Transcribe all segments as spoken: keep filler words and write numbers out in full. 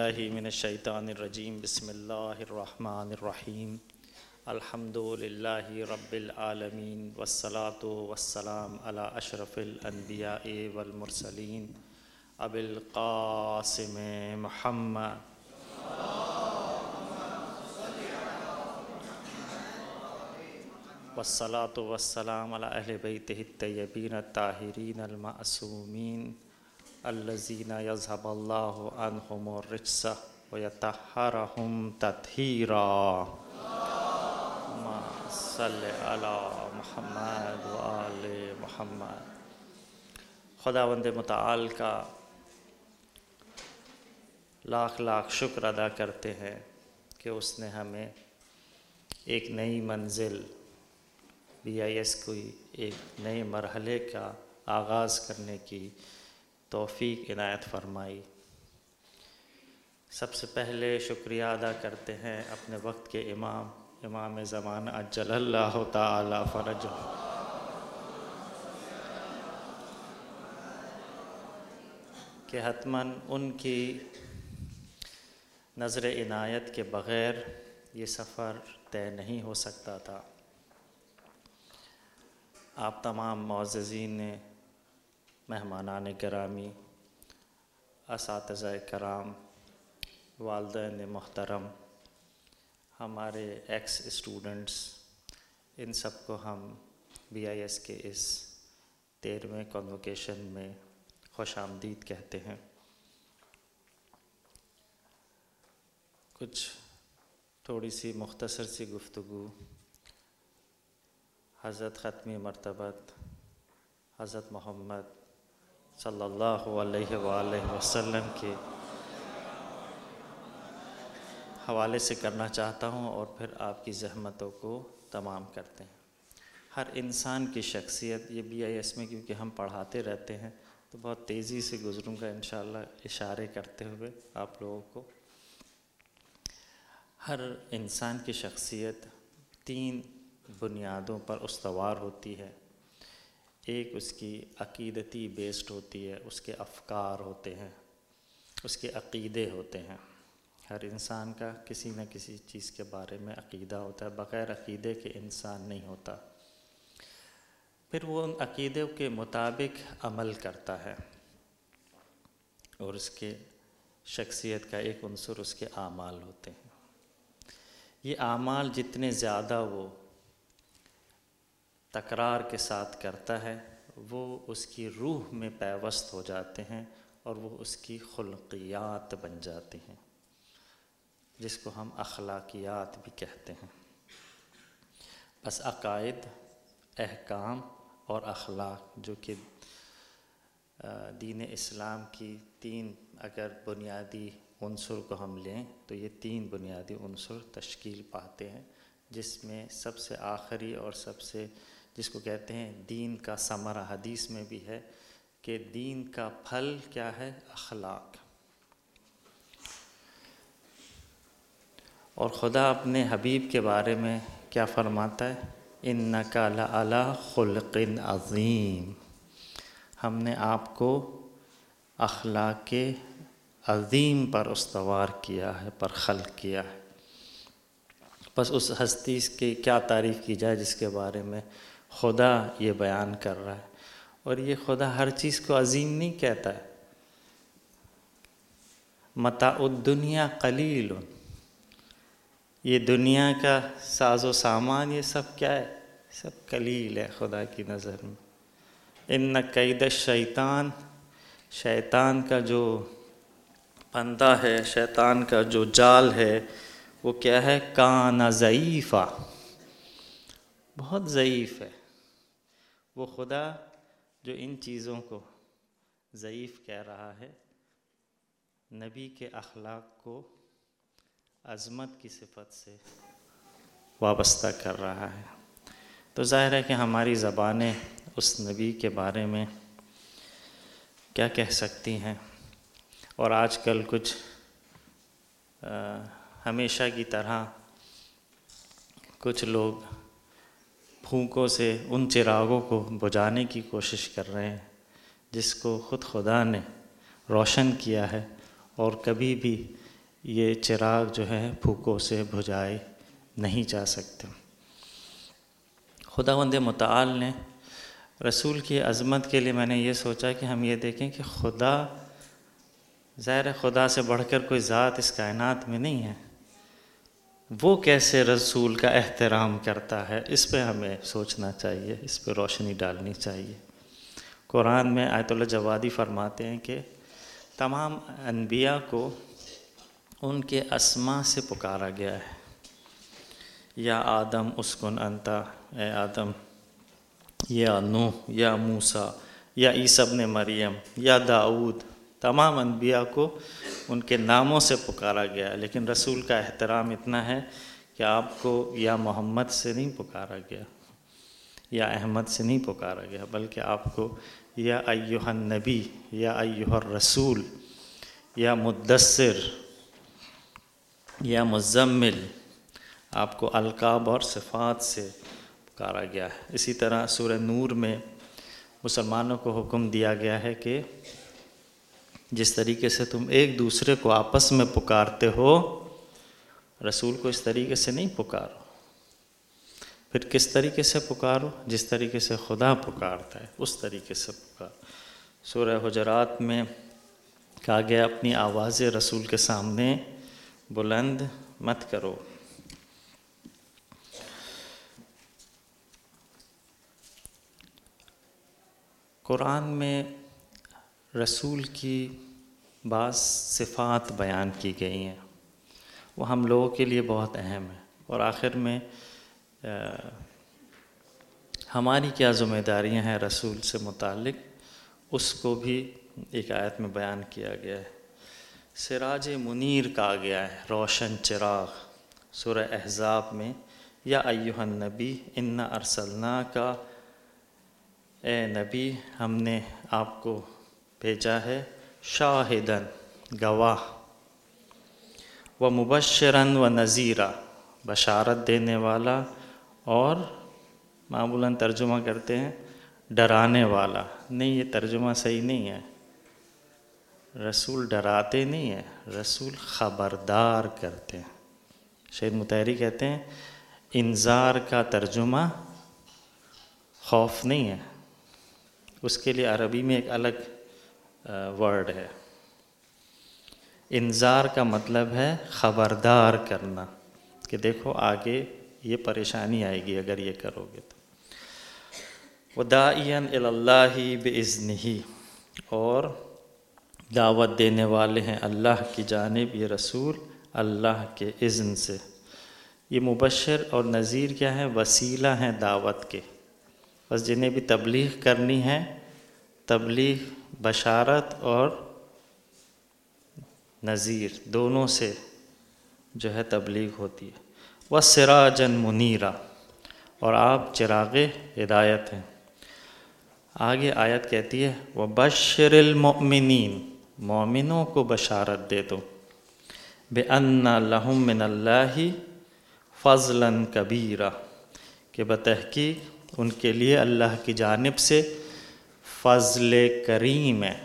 باللہ من الشیطان الرجیم بسم اللہ الرحمن الرحیم الحمد للہ رب العالمین والصلاة والسلام علی اشرف الانبیاء والمرسلین ابی القاسم محمد والصلاة والسلام علی اہل بیتہ الطیبین الطاہرین المعصومین الذین یذھب اللہ عنہم الرجس ویطہرہم تطہیرا اللہم صلی علی محمد وآل محمد۔ خداوند متعال کا لاکھ لاکھ شکر ادا کرتے ہیں کہ اس نے ہمیں ایک نئی منزل بی آئی ایس کوئی ایک نئے مرحلے کا آغاز کرنے کی توفیق عنایت فرمائی۔ سب سے پہلے شکریہ ادا کرتے ہیں اپنے وقت کے امام امام زمانہ عجل اللہ تعالی فرجہ کہ حتماً ان کی نظر عنایت کے بغیر یہ سفر طے نہیں ہو سکتا تھا۔ آپ تمام معززین، مہمانان گرامی، اساتذہ کرام، والدین محترم، ہمارے ایکس اسٹوڈنٹس، ان سب کو ہم بی آئی ایس کے اس تیرہویں کنوکیشن میں خوش آمدید کہتے ہیں۔ کچھ تھوڑی سی مختصر سی گفتگو حضرت ختمی مرتبت حضرت محمد صلی اللہ علیہ وآلہ وسلم کے حوالے سے کرنا چاہتا ہوں اور پھر آپ کی زحمتوں کو تمام کرتے ہیں۔ ہر انسان کی شخصیت، یہ بی آئی ایس میں کیونکہ ہم پڑھاتے رہتے ہیں تو بہت تیزی سے گزروں گا انشاءاللہ اشارے کرتے ہوئے آپ لوگوں کو۔ ہر انسان کی شخصیت تین بنیادوں پر استوار ہوتی ہے۔ ایک اس کی عقیدتی بیسڈ ہوتی ہے، اس کے افکار ہوتے ہیں، اس کے عقیدے ہوتے ہیں۔ ہر انسان کا کسی نہ کسی چیز کے بارے میں عقیدہ ہوتا ہے، بغیر عقیدے کے انسان نہیں ہوتا۔ پھر وہ ان عقیدوں کے مطابق عمل کرتا ہے اور اس کے شخصیت کا ایک عنصر اس کے اعمال ہوتے ہیں۔ یہ اعمال جتنے زیادہ وہ تکرار کے ساتھ کرتا ہے وہ اس کی روح میں پیوست ہو جاتے ہیں اور وہ اس کی خلقیات بن جاتے ہیں، جس کو ہم اخلاقیات بھی کہتے ہیں۔ بس عقائد، احکام اور اخلاق جو کہ دین اسلام کی تین اگر بنیادی عنصر کو ہم لیں تو یہ تین بنیادی عنصر تشکیل پاتے ہیں، جس میں سب سے آخری اور سب سے جس کو کہتے ہیں دین کا ثمرہ، حدیث میں بھی ہے کہ دین کا پھل کیا ہے؟ اخلاق۔ اور خدا اپنے حبیب کے بارے میں کیا فرماتا ہے؟ اِنَّكَ لَعَلَىٰ خُلْقٍ عَظِيمٍ، ہم نے آپ کو اخلاق عظیم پر استوار کیا ہے، پر خلق کیا ہے۔ بس اس ہستی کی کیا تعریف کی جائے جس کے بارے میں خدا یہ بیان کر رہا ہے۔ اور یہ خدا ہر چیز کو عظیم نہیں کہتا ہے۔ متاع الدنیا قلیل، یہ دنیا کا ساز و سامان یہ سب کیا ہے؟ سب قلیل ہے خدا کی نظر میں۔ ان کید الشیطان، شیطان کا جو پندہ ہے، شیطان کا جو جال ہے وہ کیا ہے؟ کان ضعیفا، بہت ضعیف ہے۔ وہ خدا جو ان چیزوں کو ضعیف کہہ رہا ہے، نبی کے اخلاق کو عظمت کی صفت سے وابستہ کر رہا ہے۔ تو ظاہر ہے کہ ہماری زبانیں اس نبی کے بارے میں کیا کہہ سکتی ہیں۔ اور آج کل کچھ ہمیشہ کی طرح کچھ لوگ پھونکوں سے ان چراغوں کو بجھانے کی کوشش کر رہے ہیں جس کو خود خدا نے روشن کیا ہے، اور کبھی بھی یہ چراغ جو ہے پھوکوں سے بجھائے نہیں جا سکتے۔ خداوند متعال نے رسول کی عظمت کے لیے میں نے یہ سوچا کہ ہم یہ دیکھیں کہ خدا، ظاہر خدا سے بڑھ کر کوئی ذات اس کائنات میں نہیں ہے، وہ کیسے رسول کا احترام کرتا ہے، اس پہ ہمیں سوچنا چاہیے، اس پہ روشنی ڈالنی چاہیے۔ قرآن میں آیت اللہ جوادی فرماتے ہیں کہ تمام انبیاء کو ان کے اسماء سے پکارا گیا ہے۔ یا آدم اسکن انتا، اے آدم، یا نوح، یا موسیٰ، یا عیسیٰ ابن مریم، یا داؤد، تمام انبیاء کو ان کے ناموں سے پکارا گیا ہے، لیکن رسول کا احترام اتنا ہے کہ آپ کو یا محمد سے نہیں پکارا گیا، یا احمد سے نہیں پکارا گیا، بلکہ آپ کو یا ایہا النبی، یا ایہا الرسول، یا مدثر، یا مزمل، آپ کو القاب اور صفات سے پکارا گیا ہے۔ اسی طرح سورہ نور میں مسلمانوں کو حکم دیا گیا ہے کہ جس طریقے سے تم ایک دوسرے کو آپس میں پکارتے ہو، رسول کو اس طریقے سے نہیں پکارو۔ پھر کس طریقے سے پکارو؟ جس طریقے سے خدا پکارتا ہے اس طریقے سے پکارو۔ سورہ حجرات میں کہا گیا اپنی آواز رسول کے سامنے بلند مت کرو۔ قرآن میں رسول کی بعض صفات بیان کی گئی ہیں، وہ ہم لوگوں کے لیے بہت اہم ہے، اور آخر میں ہماری کیا ذمہ داریاں ہیں رسول سے متعلق، اس کو بھی ایک آیت میں بیان کیا گیا ہے۔ سراج منیر کہا گیا ہے، روشن چراغ۔ سورہ احزاب میں یا ایہا النبی انا ارسلناک، اے نبی ہم نے آپ کو بھیجا ہے، شاہدن گواہ، و مبشرن و نذیرا بشارت دینے والا، اور معمولاً ترجمہ کرتے ہیں ڈرانے والا۔ نہیں، یہ ترجمہ صحیح نہیں ہے، رسول ڈراتے نہیں ہیں، رسول خبردار کرتے ہیں۔ شہید مطہری کہتے ہیں انذار کا ترجمہ خوف نہیں ہے، اس کے لیے عربی میں ایک الگ ورڈ ہے۔ انذار کا مطلب ہے خبردار کرنا، کہ دیکھو آگے یہ پریشانی آئے گی اگر یہ کرو گے تو۔ وَدَاعِيًا إِلَى اللَّهِ بِإِذْنِهِ، اور دعوت دینے والے ہیں اللہ کی جانب یہ رسول اللہ کے اذن سے۔ یہ مبشر اور نذیر کیا ہے؟ وسیلہ ہیں دعوت کے، بس جنہیں بھی تبلیغ کرنی ہے، تبلیغ بشارت اور نذیر دونوں سے جو ہے تبلیغ ہوتی ہے۔ وَسِرَاجًا مُنِيرًا، اور آپ چراغ ہدایت ہیں۔ آگے آیت کہتی ہے وَبَشِّرِ الْمُؤْمِنِينَ، مومنوں کو بشارت دے دو، بِأَنَّ لَهُم مِّنَ اللَّهِ فَضْلًا كَبِيرًا، کہ بتحقیق ان کے لیے اللہ کی جانب سے فضل کریم ہے۔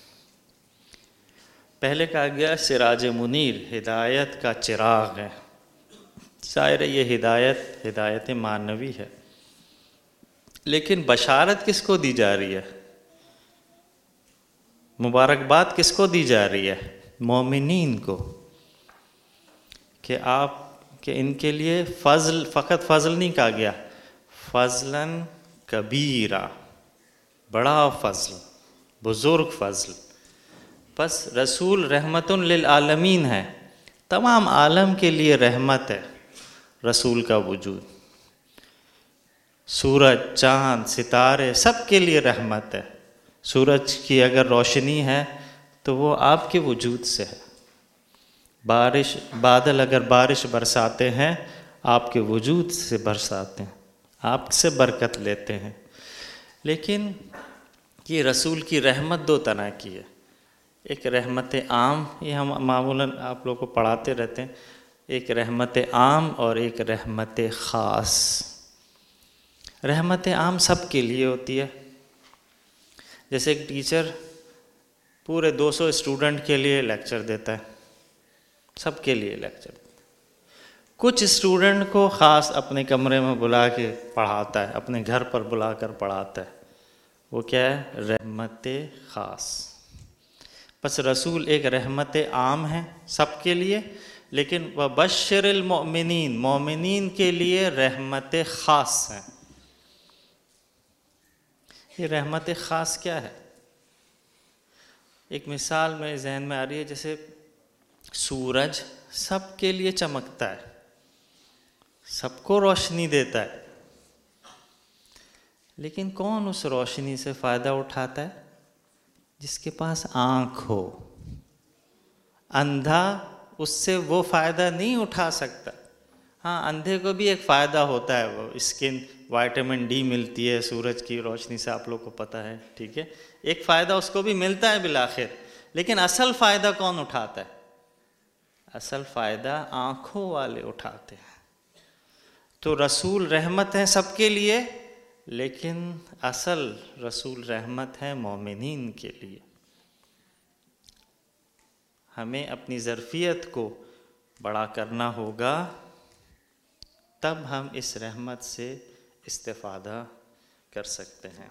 پہلے کہا گیا سراج منیر، ہدایت کا چراغ ہے۔ ظاہر ہے یہ ہدایت ہدایت معنوی ہے، لیکن بشارت کس کو دی جا رہی ہے؟ مبارکباد کس کو دی جا رہی ہے؟ مومنین کو، کہ آپ کہ ان کے لیے فضل، فقط فضل نہیں کہا گیا، فضلاً کبیرہ، بڑا فضل، بزرگ فضل۔ بس رسول رحمت للعالمین ہے، تمام عالم کے لیے رحمت ہے رسول کا وجود۔ سورج، چاند، ستارے سب کے لیے رحمت ہے۔ سورج کی اگر روشنی ہے تو وہ آپ کے وجود سے ہے۔ بارش، بادل اگر بارش برساتے ہیں آپ کے وجود سے برساتے ہیں، آپ سے برکت لیتے ہیں۔ لیکن یہ رسول کی رحمت دو طرح کی ہے، ایک رحمت عام، یہ ہم معمولاً آپ لوگوں کو پڑھاتے رہتے ہیں، ایک رحمت عام اور ایک رحمت خاص۔ رحمت عام سب کے لیے ہوتی ہے، جیسے ایک ٹیچر پورے دو سو اسٹوڈنٹ کے لیے لیکچر دیتا ہے، سب کے لیے لیکچر. کچھ اسٹوڈنٹ کو خاص اپنے کمرے میں بلا کے پڑھاتا ہے، اپنے گھر پر بلا کر پڑھاتا ہے. وہ کیا ہے؟ رحمت خاص. بس رسول ایک رحمت عام ہے سب کے لیے، لیکن وبشر المؤمنین، مومنین کے لیے رحمت خاص ہے. یہ رحمت خاص کیا ہے؟ ایک مثال میرے ذہن میں آ رہی ہے، جیسے سورج سب کے لیے چمکتا ہے، سب کو روشنی دیتا ہے، لیکن کون اس روشنی سے فائدہ اٹھاتا ہے؟ جس کے پاس آنکھ ہو. اندھا اس سے وہ فائدہ نہیں اٹھا سکتا. ہاں اندھے کو بھی ایک فائدہ ہوتا ہے، وہ اسکن وائٹامن ڈی ملتی ہے سورج کی روشنی سے، آپ لوگ کو پتہ ہے، ٹھیک ہے، ایک فائدہ اس کو بھی ملتا ہے بالآخر. لیکن اصل فائدہ کون اٹھاتا ہے؟ اصل فائدہ آنکھوں والے اٹھاتے ہیں. تو رسول رحمت ہے سب کے لیے، لیکن اصل رسول رحمت ہے مومنین کے لیے. ہمیں اپنی ظرفیت کو بڑا کرنا ہوگا، تب ہم اس رحمت سے استفادہ کر سکتے ہیں.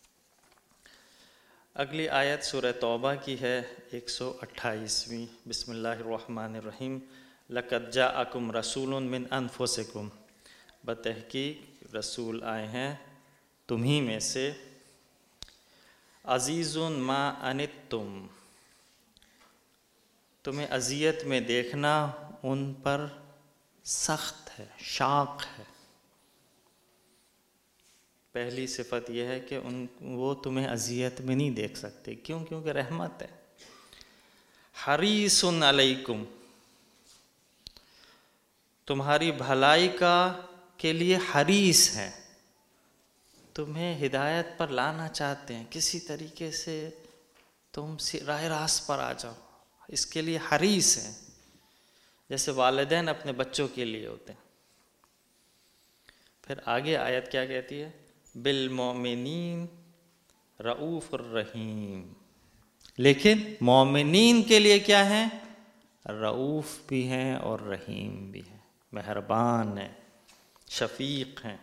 اگلی آیت سورہ توبہ کی ہے، ایک سو اٹھائیسویں. بسم اللہ الرحمن الرحیم. لقد جاءکم رسول من انفسکم، بتحقیق رسول آئے ہیں تمہیں میں سے. عزیز ما عنتم، تمہیں اذیت میں دیکھنا ان پر سخت ہے، شاق ہے. پہلی صفت یہ ہے کہ ان وہ تمہیں اذیت میں نہیں دیکھ سکتے. کیوں؟ کیونکہ رحمت ہے. حریص علیکم، تمہاری بھلائی کا کے لیے حریص ہے، تمہیں ہدایت پر لانا چاہتے ہیں، کسی طریقے سے تم راہ راست پر آ جاؤ، اس کے لیے حریص ہیں. جیسے والدین اپنے بچوں کے لیے ہوتے ہیں. پھر آگے آیت کیا کہتی ہے؟ بالمؤمنین رؤوف الرحیم. لیکن مومنین کے لیے کیا ہیں؟ رؤوف بھی ہیں اور رحیم بھی ہیں، مہربان ہیں، شفیق ہیں.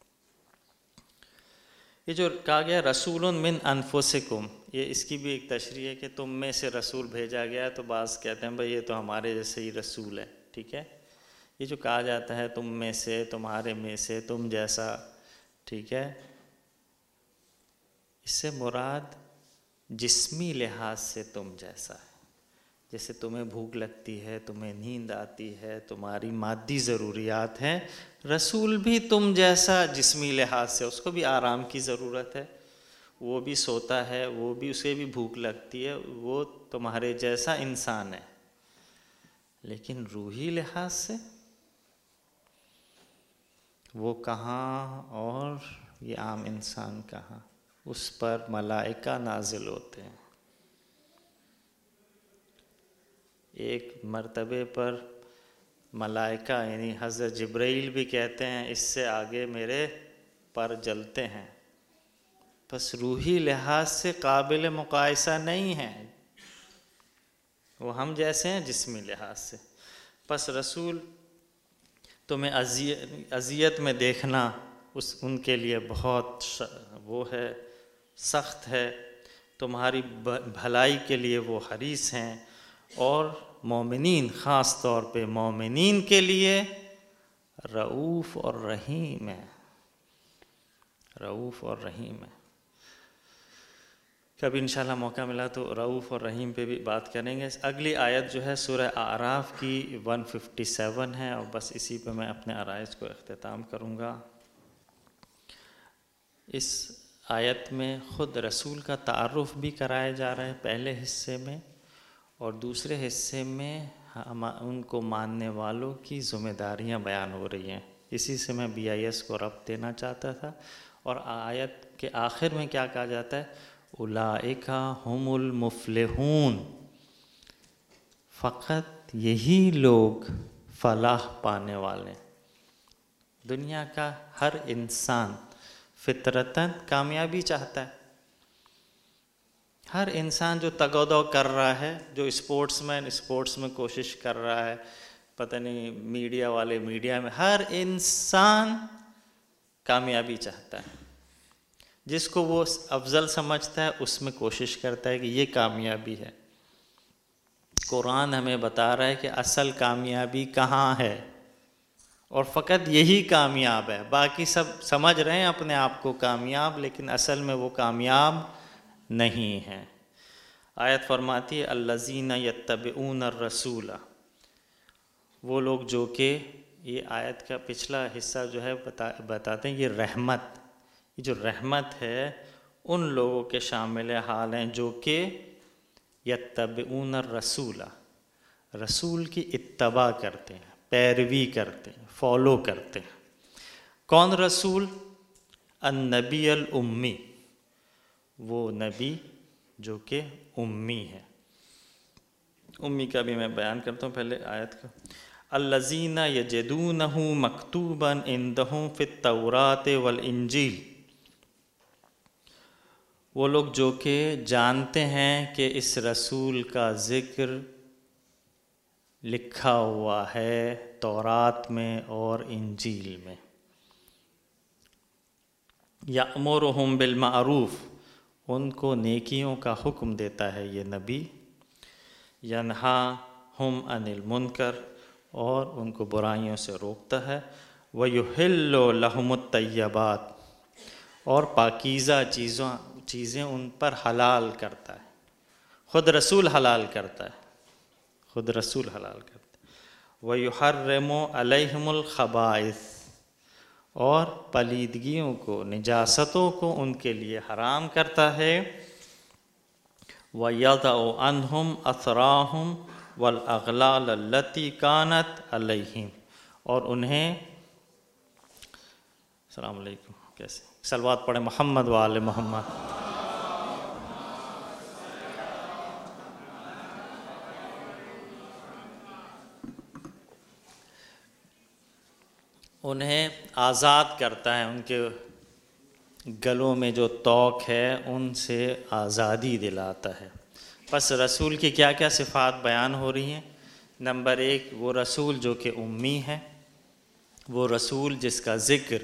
یہ جو کہا گیا رسول من انفسکم، یہ اس کی بھی ایک تشریح ہے کہ تم میں سے رسول بھیجا گیا. تو بعض کہتے ہیں بھائی یہ تو ہمارے جیسے ہی رسول ہے، ٹھیک ہے. یہ جو کہا جاتا ہے تم میں سے، تمہارے میں سے، تم جیسا، ٹھیک ہے، اس سے مراد جسمی لحاظ سے تم جیسا ہے. جیسے تمہیں بھوک لگتی ہے، تمہیں نیند آتی ہے، تمہاری مادی ضروریات ہیں، رسول بھی تم جیسا جسمی لحاظ سے، اس کو بھی آرام کی ضرورت ہے، وہ بھی سوتا ہے، وہ بھی اسے بھی بھوک لگتی ہے، وہ تمہارے جیسا انسان ہے. لیکن روحی لحاظ سے وہ کہاں اور یہ عام انسان کہاں؟ اس پر ملائکہ نازل ہوتے ہیں. ایک مرتبے پر ملائکہ یعنی حضرت جبرائیل بھی کہتے ہیں اس سے آگے میرے پر جلتے ہیں. بس روحی لحاظ سے قابل مقایسہ نہیں ہیں، وہ ہم جیسے ہیں جسمی لحاظ سے. پس رسول تمہیں اذیت میں دیکھنا اس ان کے لیے بہت وہ ہے، سخت ہے. تمہاری بھلائی کے لیے وہ حریص ہیں. اور مومنین، خاص طور پہ مومنین کے لیے رؤوف اور رحیم ہے، رؤوف اور رحیم ہے. کبھی انشاءاللہ موقع ملا تو رؤوف اور رحیم پہ بھی بات کریں گے. اگلی آیت جو ہے سورہ اعراف کی ایک سو سچاون ہے، اور بس اسی پہ میں اپنے عرائض کو اختتام کروں گا. اس آیت میں خود رسول کا تعارف بھی کرایا جا رہا ہے پہلے حصے میں، اور دوسرے حصے میں ہم ان کو ماننے والوں کی ذمہ داریاں بیان ہو رہی ہیں. اسی سے میں بی آئی ایس کو ربط دینا چاہتا تھا. اور آیت کے آخر میں کیا کہا جاتا ہے؟ اولئک ھم المفلحون، فقط یہی لوگ فلاح پانے والے. دنیا کا ہر انسان فطرتاً کامیابی چاہتا ہے، ہر انسان جو تگ و دو کر رہا ہے، جو اسپورٹس مین اسپورٹس میں کوشش کر رہا ہے، پتہ نہیں میڈیا والے میڈیا میں، ہر انسان کامیابی چاہتا ہے. جس کو وہ افضل سمجھتا ہے اس میں کوشش کرتا ہے کہ یہ کامیابی ہے. قرآن ہمیں بتا رہا ہے کہ اصل کامیابی کہاں ہے، اور فقط یہی کامیاب ہے. باقی سب سمجھ رہے ہیں اپنے آپ کو کامیاب، لیکن اصل میں وہ کامیاب نہیں ہے. آیت فرماتی ہے الذین یتبعون الرسول، وہ لوگ جو کہ، یہ آیت کا پچھلا حصہ جو ہے بتا بتاتے ہیں یہ رحمت، یہ جو رحمت ہے ان لوگوں کے شامل حال ہیں جو کہ یتبعون الرسول، رسول کی اتباع کرتے ہیں، پیروی کرتے ہیں، فالو کرتے ہیں. کون رسول؟ النبی الامی، وہ نبی جو کہ امی ہے. امی کا بھی میں بیان کرتا ہوں پہلے آیت کا. الذین یجدونہ مکتوبا عندہم فی التوراۃ والانجیل، وہ لوگ جو کہ جانتے ہیں کہ اس رسول کا ذکر لکھا ہوا ہے تورات میں اور انجیل میں. یأمرہم بالمعروف، ان کو نیکیوں کا حکم دیتا ہے یہ نبی. ینہاہم عن المنکر، اور ان کو برائیوں سے روکتا ہے. ویحل لہم الطیبات، اور پاکیزہ چیزوں چیزیں ان پر حلال کرتا ہے. خود رسول حلال کرتا ہے، خود رسول حلال کرتا ہے. ویحرم علیہم الخبائث، اور پلیدگیوں کو، نجاستوں کو ان کے لیے حرام کرتا ہے. وَيَضَعُ عَنْهُمْ أَثْرَاهُمْ وَالْأَغْلَالَ الَّتِي كَانَتْ عَلَيْهِمْ، اور انہیں، السلام علیکم، کیسے صلوات پڑھیں محمد وآل محمد. انہیں آزاد کرتا ہے، ان کے گلوں میں جو توق ہے ان سے آزادی دلاتا ہے. پس رسول کی کیا کیا صفات بیان ہو رہی ہیں؟ نمبر ایک، وہ رسول جو کہ امی ہے، وہ رسول جس کا ذکر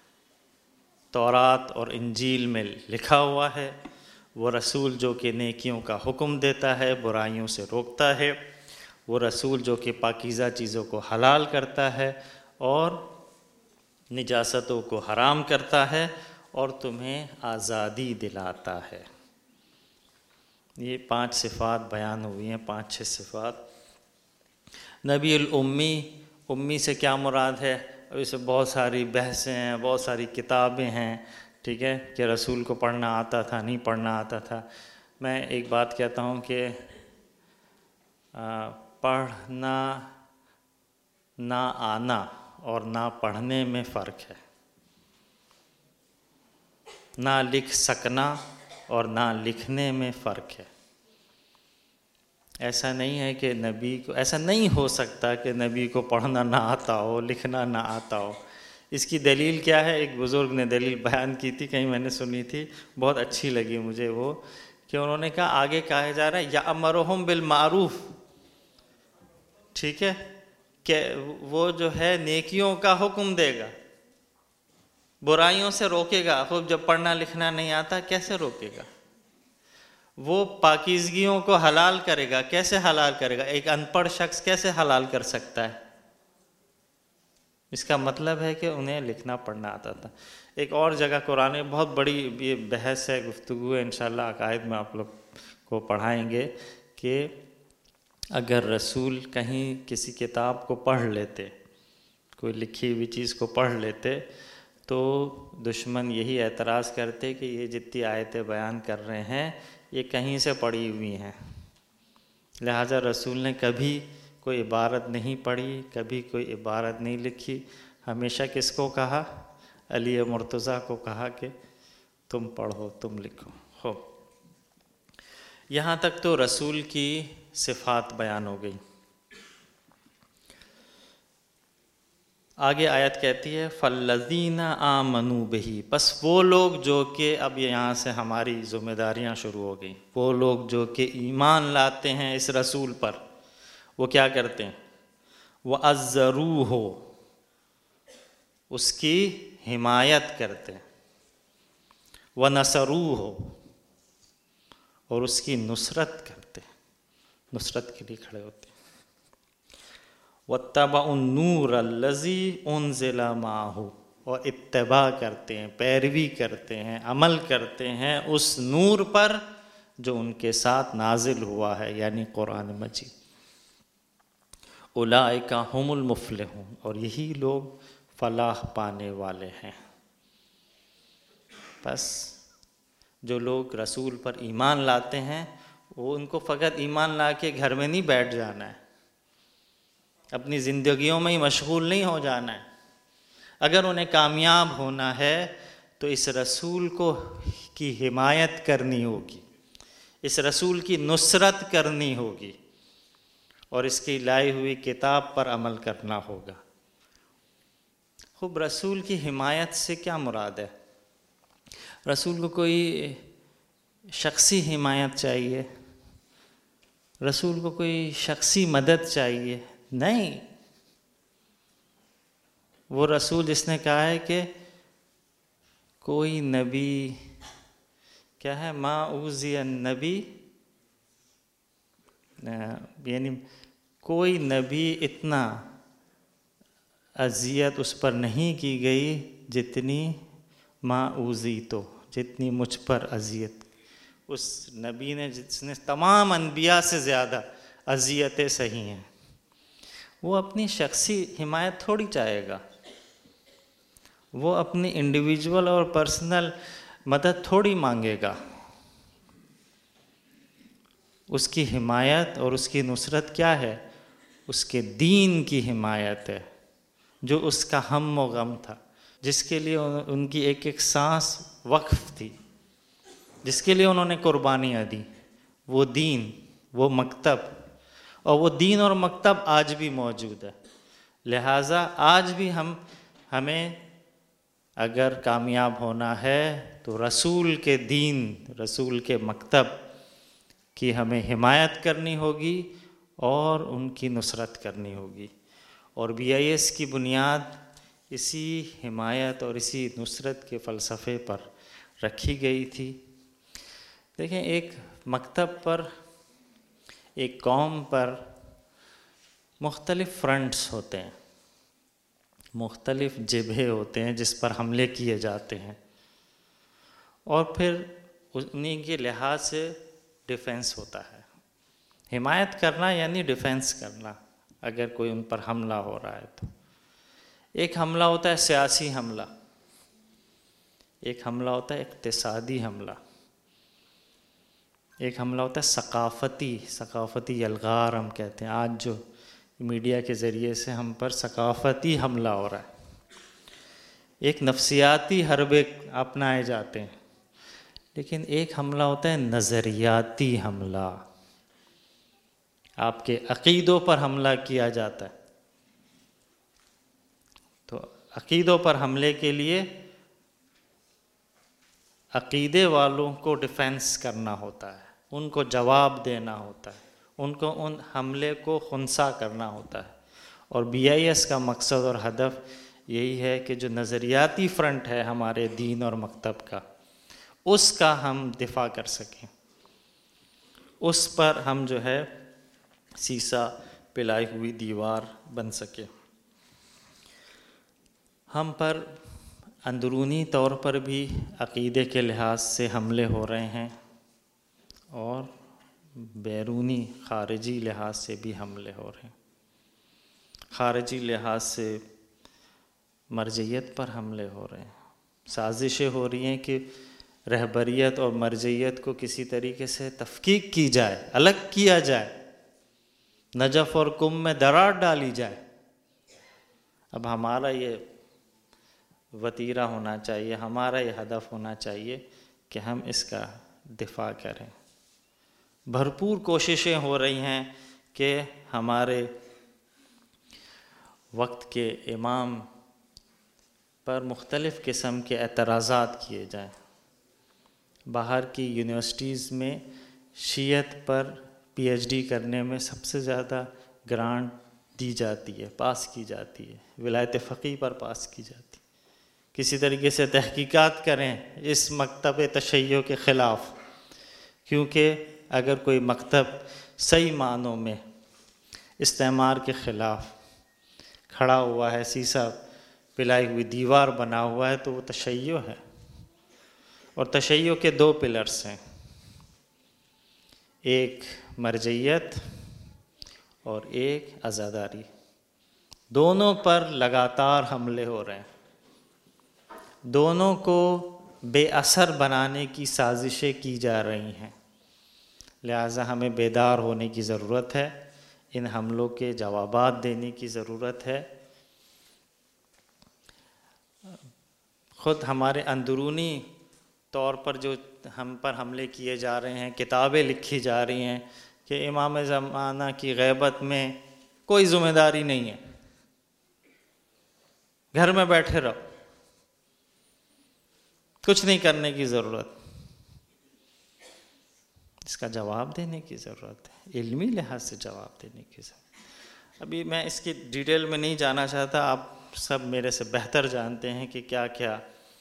تورات اور انجیل میں لکھا ہوا ہے، وہ رسول جو کہ نیکیوں کا حکم دیتا ہے، برائیوں سے روکتا ہے، وہ رسول جو کہ پاکیزہ چیزوں کو حلال کرتا ہے اور نجاستوں کو حرام کرتا ہے، اور تمہیں آزادی دلاتا ہے. یہ پانچ صفات بیان ہوئی ہیں، پانچ چھ صفات. نبی الامی، امی سے کیا مراد ہے؟ اسے بہت ساری بحثیں ہیں، بہت ساری کتابیں ہیں، ٹھیک ہے، کہ رسول کو پڑھنا آتا تھا، نہیں پڑھنا آتا تھا. میں ایک بات کہتا ہوں کہ پڑھنا نہ آنا اور نہ پڑھنے میں فرق ہے. نہ لکھ سکنا اور نہ لکھنے میں فرق ہے. ایسا نہیں ہے کہ نبی کو، ایسا نہیں ہو سکتا کہ نبی کو پڑھنا نہ آتا ہو، لکھنا نہ آتا ہو. اس کی دلیل کیا ہے؟ ایک بزرگ نے دلیل بیان کی تھی، کہیں میں نے سنی تھی، بہت اچھی لگی مجھے وہ، کہ انہوں نے کہا آگے کہا جا رہا ہے یأمرہم بالمعروف، ٹھیک ہے، کہ وہ جو ہے نیکیوں کا حکم دے گا، برائیوں سے روکے گا. خود جب پڑھنا لکھنا نہیں آتا کیسے روکے گا؟ وہ پاکیزگیوں کو حلال کرے گا. کیسے حلال کرے گا؟ ایک ان پڑھ شخص کیسے حلال کر سکتا ہے؟ اس کا مطلب ہے کہ انہیں لکھنا پڑھنا آتا تھا. ایک اور جگہ قرآن میں بہت بڑی یہ بحث ہے، گفتگو ہے، انشاءاللہ عقائد میں آپ لوگ کو پڑھائیں گے، کہ اگر رسول کہیں کسی کتاب کو پڑھ لیتے، کوئی لکھی ہوئی چیز کو پڑھ لیتے، تو دشمن یہی اعتراض کرتے کہ یہ جتنی آیتیں بیان کر رہے ہیں یہ کہیں سے پڑھی ہوئی ہیں. لہٰذا رسول نے کبھی کوئی عبارت نہیں پڑھی، کبھی کوئی عبارت نہیں لکھی. ہمیشہ کس کو کہا؟ علی مرتضیٰ کو کہا کہ تم پڑھو، تم لکھو. ہو یہاں تک تو رسول کی صفات بیان ہو گئی. آگے آیت کہتی ہے فَالَّذِينَ آمَنُوا بِهِ، بس وہ لوگ جو کہ، اب یہاں سے ہماری ذمہ داریاں شروع ہو گئیں، وہ لوگ جو کہ ایمان لاتے ہیں اس رسول پر، وہ کیا کرتے ہیں؟ وَعَزَّرُوهُ، اس کی حمایت کرتے ہیں، وَنَصَرُوهُ، اور اس کی نصرت کرتے ہیں، نصرت کے لیے کھڑے ہوتے ہیں، وَاتَّبَعُوا النُّورَ الَّذِي أُنزِلَ مَعَهُ، اور اتباع کرتے ہیں، پیروی کرتے ہیں، عمل کرتے ہیں اس نور پر جو ان کے ساتھ نازل ہوا ہے، یعنی قرآن مجید۔ اولئک ھم المفلحون، اور یہی لوگ فلاح پانے والے ہیں۔ بس جو لوگ رسول پر ایمان لاتے ہیں، وہ ان کو فقط ایمان لا کے گھر میں نہیں بیٹھ جانا ہے، اپنی زندگیوں میں ہی مشغول نہیں ہو جانا ہے۔ اگر انہیں کامیاب ہونا ہے تو اس رسول کو کی حمایت کرنی ہوگی، اس رسول کی نصرت کرنی ہوگی، اور اس کی لائی ہوئی کتاب پر عمل کرنا ہوگا۔ خوب، رسول کی حمایت سے کیا مراد ہے؟ رسول کو کوئی شخصی حمایت چاہیے؟ رسول کو کوئی شخصی مدد چاہیے؟ نہیں، وہ رسول جس نے کہا ہے کہ کوئی نبی کیا ہے، ما اوذی النبی، یعنی کوئی نبی اتنا اذیت اس پر نہیں کی گئی جتنی ما اوذی، تو جتنی مجھ پر اذیت اس نبی نے، جس نے تمام انبیاء سے زیادہ اذیتیں سہی ہیں، وہ اپنی شخصی حمایت تھوڑی چاہے گا، وہ اپنی انڈیویجول اور پرسنل مدد تھوڑی مانگے گا۔ اس کی حمایت اور اس کی نصرت کیا ہے؟ اس کے دین کی حمایت ہے، جو اس کا ہم و غم تھا، جس کے لیے ان کی ایک ایک سانس وقف تھی، جس کے لیے انہوں نے قربانیاں دی، وہ دین، وہ مکتب، اور وہ دین اور مکتب آج بھی موجود ہے۔ لہٰذا آج بھی ہم ہمیں اگر کامیاب ہونا ہے تو رسول کے دین، رسول کے مکتب کی ہمیں حمایت کرنی ہوگی اور ان کی نصرت کرنی ہوگی، اور بی آئی ایس کی بنیاد اسی حمایت اور اسی نصرت کے فلسفے پر رکھی گئی تھی۔ دیکھیں، ایک مکتب پر، ایک قوم پر مختلف فرنٹس ہوتے ہیں، مختلف جبہے ہوتے ہیں جس پر حملے کیے جاتے ہیں، اور پھر انہیں کے لحاظ سے ڈیفنس ہوتا ہے۔ حمایت کرنا یعنی ڈیفنس کرنا، اگر کوئی ان پر حملہ ہو رہا ہے تو۔ ایک حملہ ہوتا ہے سیاسی حملہ، ایک حملہ ہوتا ہے اقتصادی حملہ، ایک حملہ ہوتا ہے ثقافتی، ثقافتی الغار ہم کہتے ہیں، آج جو میڈیا کے ذریعے سے ہم پر ثقافتی حملہ ہو رہا ہے۔ ایک نفسیاتی حربے اپنائے جاتے ہیں، لیکن ایک حملہ ہوتا ہے نظریاتی حملہ، آپ کے عقیدوں پر حملہ کیا جاتا ہے۔ تو عقیدوں پر حملے کے لیے عقیدے والوں کو ڈیفینس کرنا ہوتا ہے، ان کو جواب دینا ہوتا ہے، ان کو ان حملے کو خنثی کرنا ہوتا ہے، اور بی آئی ایس کا مقصد اور ہدف یہی ہے کہ جو نظریاتی فرنٹ ہے ہمارے دین اور مکتب کا، اس کا ہم دفاع کر سکیں، اس پر ہم جو ہے سیسا پلائی ہوئی دیوار بن سکے۔ ہم پر اندرونی طور پر بھی عقیدے کے لحاظ سے حملے ہو رہے ہیں، اور بیرونی خارجی لحاظ سے بھی حملے ہو رہے ہیں۔ خارجی لحاظ سے مرجعیت پر حملے ہو رہے ہیں، سازشیں ہو رہی ہیں کہ رہبریت اور مرجعیت کو کسی طریقے سے تفکیک کی جائے، الگ کیا جائے، نجف اور کم میں درار ڈالی جائے۔ اب ہمارا یہ وتیرہ ہونا چاہیے، ہمارا یہ ہدف ہونا چاہیے کہ ہم اس کا دفاع کریں۔ بھرپور کوششیں ہو رہی ہیں کہ ہمارے وقت کے امام پر مختلف قسم کے اعتراضات کیے جائیں. باہر کی یونیورسٹیز میں شیعت پر پی ایچ ڈی کرنے میں سب سے زیادہ گرانٹ دی جاتی ہے، پاس کی جاتی ہے، ولایت فقیہ پر پاس کی جاتی ہے. کسی طریقے سے تحقیقات کریں اس مکتب تشیع کے خلاف، کیونکہ اگر کوئی مکتب صحیح معنوں میں استعمار کے خلاف کھڑا ہوا ہے، سیسا پلائی ہوئی دیوار بنا ہوا ہے، تو وہ تشیع ہے. اور تشیع کے دو پلرز ہیں، ایک مرجعیت اور ایک عزاداری. دونوں پر لگاتار حملے ہو رہے ہیں، دونوں کو بے اثر بنانے کی سازشیں کی جا رہی ہیں. لہٰذا ہمیں بیدار ہونے کی ضرورت ہے، ان حملوں کے جوابات دینے کی ضرورت ہے. خود ہمارے اندرونی طور پر جو ہم پر حملے کیے جا رہے ہیں، کتابیں لکھی جا رہی ہیں کہ امام زمانہ کی غیبت میں کوئی ذمہ داری نہیں ہے، گھر میں بیٹھے رہو، کچھ نہیں کرنے کی ضرورت. اس کا جواب دینے کی ضرورت ہے، علمی لحاظ سے جواب دینے کی ضرورت. ابھی میں اس کی ڈیٹیل میں نہیں جانا چاہتا، آپ سب میرے سے بہتر جانتے ہیں کہ کیا کیا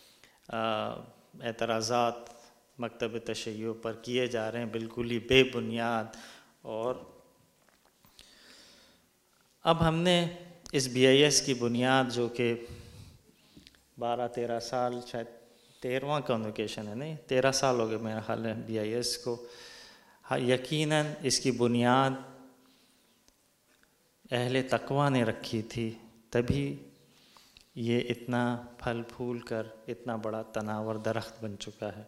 اعتراضات مکتب تشیع پر کیے جا رہے ہیں، بالکل ہی بے بنیاد. اور اب ہم نے اس بی آئی ایس کی بنیاد، جو کہ بارہ تیرہ سال، شاید تیرہواں کنوکیشن ہے، نہیں تیرہ سال ہو گئے میرا خیال ہے بی آئی ایس کو. یقیناً اس کی بنیاد اہل تقویٰ نے رکھی تھی، تبھی یہ اتنا پھل پھول کر اتنا بڑا تناور درخت بن چکا ہے.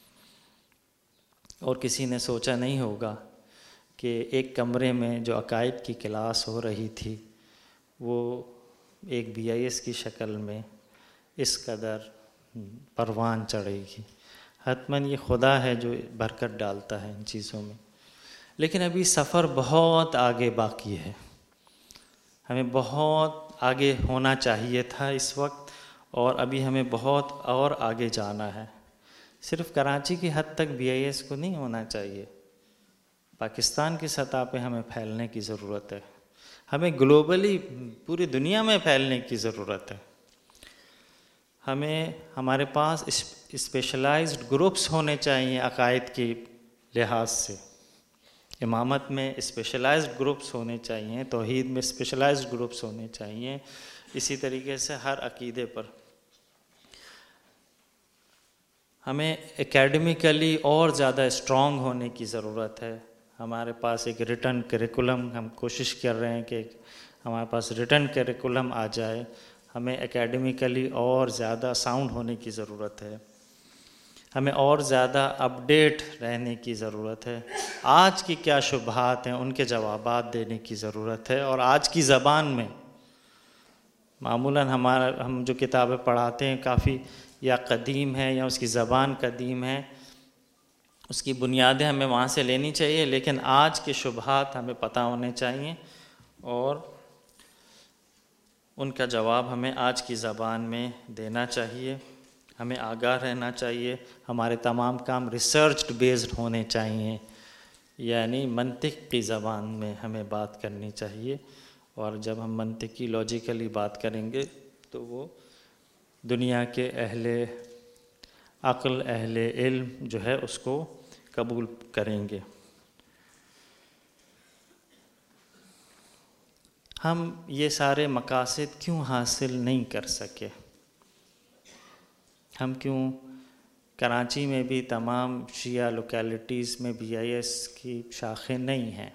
اور کسی نے سوچا نہیں ہوگا کہ ایک کمرے میں جو عقائد کی کلاس ہو رہی تھی وہ ایک بی آئی ایس کی شکل میں اس قدر پروان چڑھے گی. حتماً یہ خدا ہے جو برکت ڈالتا ہے ان چیزوں میں. لیکن ابھی سفر بہت آگے باقی ہے، ہمیں بہت آگے ہونا چاہیے تھا اس وقت، اور ابھی ہمیں بہت اور آگے جانا ہے. صرف کراچی کی حد تک بی آئی ایس کو نہیں ہونا چاہیے، پاکستان کی سطح پہ ہمیں پھیلنے کی ضرورت ہے، ہمیں گلوبلی پوری دنیا میں پھیلنے کی ضرورت ہے. ہمیں ہمارے پاس اسپیشلائزڈ گروپس ہونے چاہیے عقائد کے لحاظ سے. امامت میں اسپیشلائزڈ گروپس ہونے چاہیے، توحید میں اسپیشلائزڈ گروپس ہونے چاہیے. اسی طریقے سے ہر عقیدے پر ہمیں اکیڈمیکلی اور زیادہ اسٹرانگ ہونے کی ضرورت ہے. ہمارے پاس ایک ریٹن کریکولم، ہم کوشش کر رہے ہیں کہ ہمارے پاس ریٹن کریکولم آ جائے. ہمیں اکیڈمیکلی اور زیادہ ساؤنڈ ہونے کی ضرورت ہے، ہمیں اور زیادہ اپڈیٹ رہنے کی ضرورت ہے. آج کی کیا شبہات ہیں ان کے جوابات دینے کی ضرورت ہے. اور آج کی زبان میں معمولاً ہمارا ہم جو کتابیں پڑھاتے ہیں کافی یا قدیم ہے یا اس کی زبان قدیم ہے، اس کی بنیادیں ہمیں وہاں سے لینی چاہیے، لیکن آج کے شبہات ہمیں پتہ ہونے چاہیے اور ان کا جواب ہمیں آج کی زبان میں دینا چاہیے. ہمیں آگاہ رہنا چاہیے. ہمارے تمام کام ریسرچڈ بیسڈ ہونے چاہیے، یعنی منطق کی زبان میں ہمیں بات کرنی چاہیے. اور جب ہم منطقی لاجیکلی بات کریں گے تو وہ دنیا کے اہل عقل، اہل علم جو ہے اس کو قبول کریں گے. ہم یہ سارے مقاصد کیوں حاصل نہیں کر سکے؟ ہم کیوں کراچی میں بھی تمام شیعہ لوکیلٹیز میں بی آئی ایس کی شاخیں نہیں ہیں؟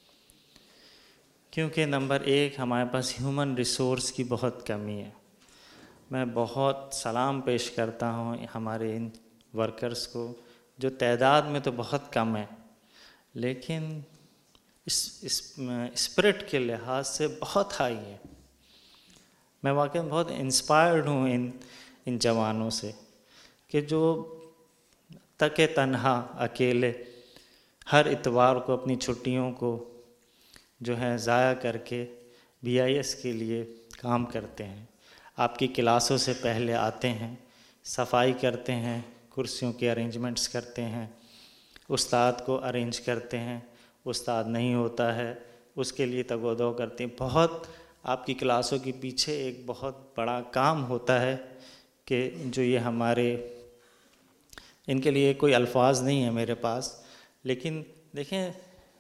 کیونکہ نمبر ایک ہمارے پاس ہیومن ریسورس کی بہت کمی ہے. میں بہت سلام پیش کرتا ہوں ہمارے ان ورکرز کو جو تعداد میں تو بہت کم ہے لیکن اس اسپرٹ کے لحاظ سے بہت ہائی ہے. میں واقعی بہت انسپائرڈ ہوں ان ان جوانوں سے کہ جو تک تنہا اکیلے ہر اتوار کو اپنی چھٹیوں کو جو ہے ضائع کر کے بی آئی ایس کے لیے کام کرتے ہیں، آپ کی کلاسوں سے پہلے آتے ہیں، صفائی کرتے ہیں، کرسیوں کے ارینجمنٹس کرتے ہیں، استاد کو ارینج کرتے ہیں، استاد نہیں ہوتا ہے اس کے لیے تگ و دو کرتے ہیں. بہت آپ کی کلاسوں کے پیچھے ایک بہت بڑا کام ہوتا ہے کہ جو یہ ہمارے، ان کے لیے کوئی الفاظ نہیں ہے میرے پاس، لیکن دیکھیں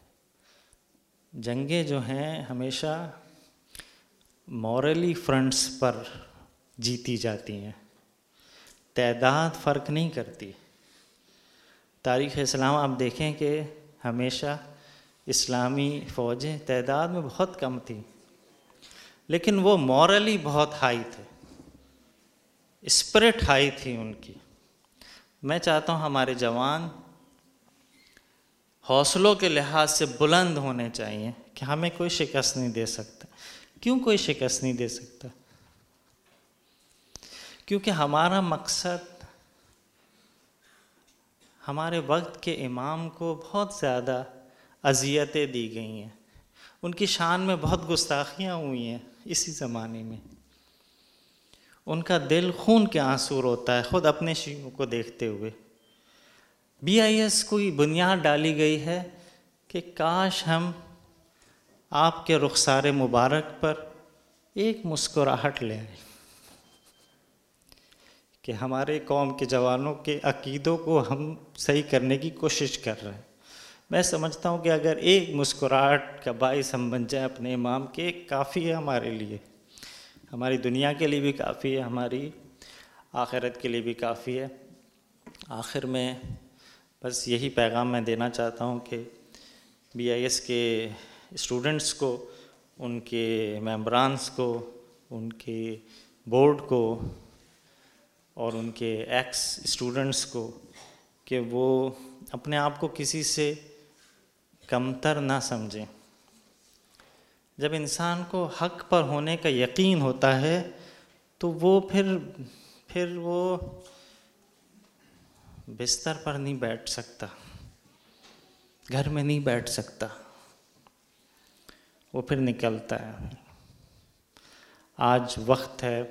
جنگیں جو ہیں ہمیشہ مورلی فرنٹس پر جیتی جاتی ہیں، تعداد فرق نہیں کرتی. تاریخ اسلام آپ دیکھیں کہ ہمیشہ اسلامی فوجیں تعداد میں بہت کم تھیں، لیکن وہ مورلی بہت ہائی تھے، اسپرٹ ہائی تھی ان کی. میں چاہتا ہوں ہمارے جوان حوصلوں کے لحاظ سے بلند ہونے چاہیے کہ ہمیں کوئی شکست نہیں دے سکتا. کیوں کوئی شکست نہیں دے سکتا؟ کیونکہ ہمارا مقصد، ہمارے وقت کے امام کو بہت زیادہ اذیتیں دی گئی ہیں، ان کی شان میں بہت گستاخیاں ہوئی ہیں اسی زمانے میں. ان کا دل خون کے آنسو روتا ہے خود اپنے شیعوں کو دیکھتے ہوئے. بی آئی ایس کوئی بنیاد ڈالی گئی ہے کہ کاش ہم آپ کے رخسار مبارک پر ایک مسکراہٹ لے آئیں، کہ ہمارے قوم کے جوانوں کے عقیدوں کو ہم صحیح کرنے کی کوشش کر رہے ہیں. میں سمجھتا ہوں کہ اگر ایک مسکراہٹ کا باعث ہم بن جائیں اپنے امام کے، کافی ہے ہمارے لیے، ہماری دنیا کے لیے بھی کافی ہے، ہماری آخرت کے لیے بھی کافی ہے. آخر میں بس یہی پیغام میں دینا چاہتا ہوں کہ بی آئی ایس کے اسٹوڈنٹس کو، ان کے ممبرانس کو، ان کے بورڈ کو اور ان کے ایکس اسٹوڈنٹس کو کہ وہ اپنے آپ کو کسی سے کمتر نہ سمجھیں. جب انسان کو حق پر ہونے کا یقین ہوتا ہے تو وہ پھر پھر وہ بستر پر نہیں بیٹھ سکتا، گھر میں نہیں بیٹھ سکتا، وہ پھر نکلتا ہے. آج وقت ہے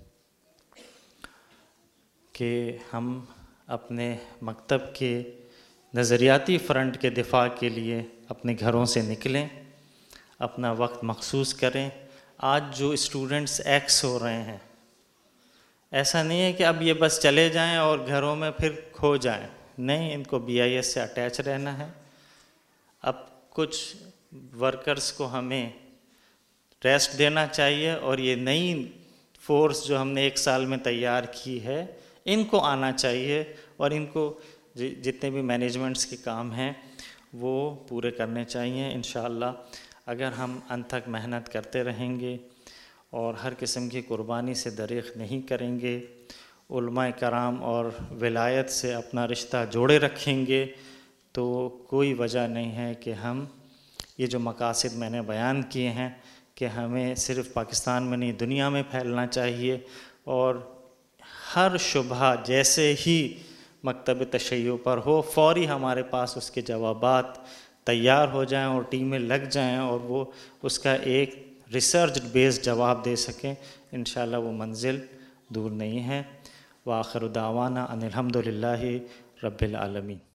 کہ ہم اپنے مکتب کے نظریاتی فرنٹ کے دفاع کے لیے اپنے گھروں سے نکلیں، اپنا وقت مخصوص کریں. آج جو اسٹوڈنٹس ایکس ہو رہے ہیں، ایسا نہیں ہے کہ اب یہ بس چلے جائیں اور گھروں میں پھر کھو جائیں، نہیں، ان کو بی آئی ایس سے اٹیچ رہنا ہے. اب کچھ ورکرز کو ہمیں ریسٹ دینا چاہیے اور یہ نئی فورس جو ہم نے ایک سال میں تیار کی ہے ان کو آنا چاہیے اور ان کو جتنے بھی مینجمنٹس کے کام ہیں وہ پورے کرنے چاہیے. انشاءاللہ اگر ہم انت تک محنت کرتے رہیں گے اور ہر قسم کی قربانی سے دریغ نہیں کریں گے، علماء کرام اور ولایت سے اپنا رشتہ جوڑے رکھیں گے، تو کوئی وجہ نہیں ہے کہ ہم یہ جو مقاصد میں نے بیان کیے ہیں کہ ہمیں صرف پاکستان میں نہیں دنیا میں پھیلنا چاہیے، اور ہر شبہہ جیسے ہی مکتب تشیع پر ہو فوری ہمارے پاس اس کے جوابات تیار ہو جائیں اور ٹیمیں لگ جائیں اور وہ اس کا ایک ریسرچ بیسڈ جواب دے سکیں. انشاءاللہ وہ منزل دور نہیں ہے. وآخر دعوانا ان الحمد للہ رب العالمین.